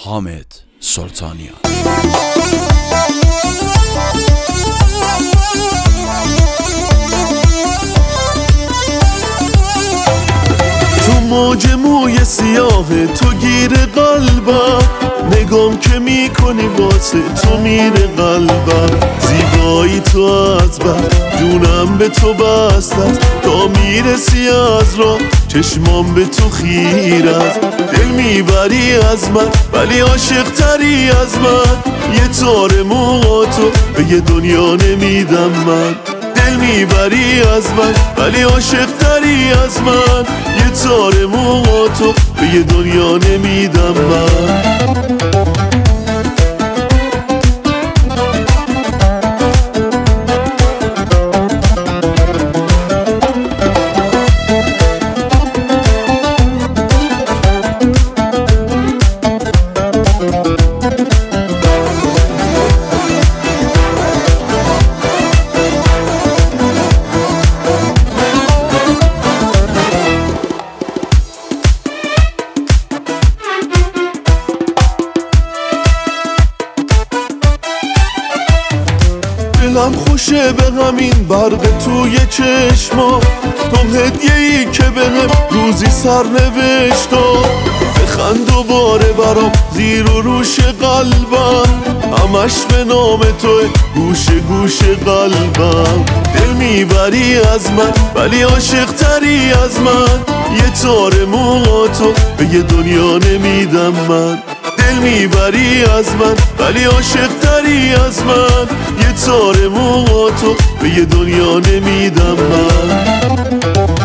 حامد سلطانیان. تو موج موی سیاه تو گیر قلبم، نگام که میکنی واسه تو میره قلبم. زیبایی تو از بر جونم به تو بسته است، تا میرسی از راه چشمام به تو خیره است. دل میبری از من ولی عاشق تری از من، یه تار موهاتو به یه دنیا نمیدم من. دل میبری از من ولی عاشق تری از من، یه تار موهاتو به یه دنیا نمیدم من. دلم خوشه به همین برق توی چشما، تو هدیه‌ای که بهم روزی سرنوشتا. بخند دوباره برام زیر و روش قلبم، همش به نام توه گوشه گوشه قلبم. دل میبری از من ولی عاشق تری از من، یه تار موهاتو به یه دنیا نمیدم من. دل میبری از من ولی عاشق تری از من، یه تار موهاتو به یه دنیا نمیدم من.